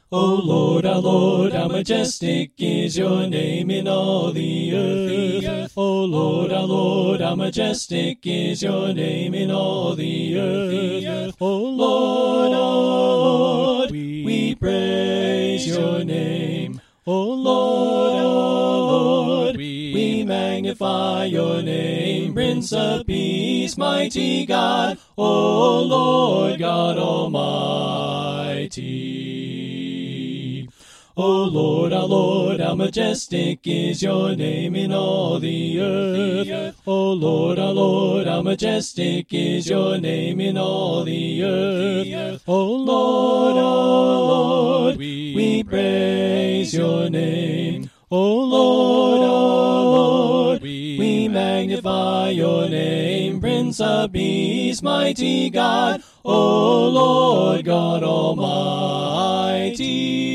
O Lord, our Lord, how majestic is your name in all the earth. O Lord, our Lord, how majestic is your name in all the earth. O Lord, our Lord, we praise your name. O Lord, our Lord, we magnify your name. Prince of Peace, mighty God, O Lord God Almighty. O Lord, our Lord, how majestic is your name in all the earth. O Lord, our Lord, how majestic is your name in all the earth. O Lord, our Lord, we praise your name. O Lord, our Lord, we magnify your name. Prince of Peace, mighty God, O Lord God Almighty.